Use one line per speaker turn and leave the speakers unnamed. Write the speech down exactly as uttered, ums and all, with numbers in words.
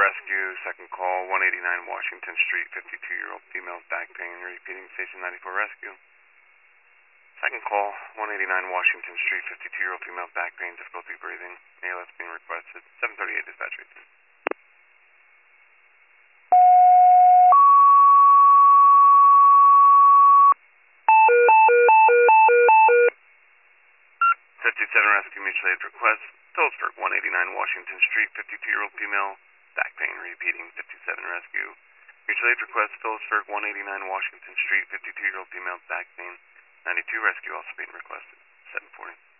rescue, second call, one eighty-nine Washington Street, fifty-two-year-old female's back pain, repeating station ninety-four rescue. Second call, one eighty-nine Washington Street, fifty-two-year-old female back pain, difficulty breathing, A L S being requested, seven thirty-eight dispatch rating. fifty-seven rescue, mutual aid request, Phillipsburg, one eighty-nine Washington Street, fifty-two-year-old female, back pain, repeating fifty-seven rescue. Mutual aid request, Phillipsburg, one eighty-nine Washington Street, fifty-two-year-old female, back pain, ninety-two rescue also being requested, seven forty.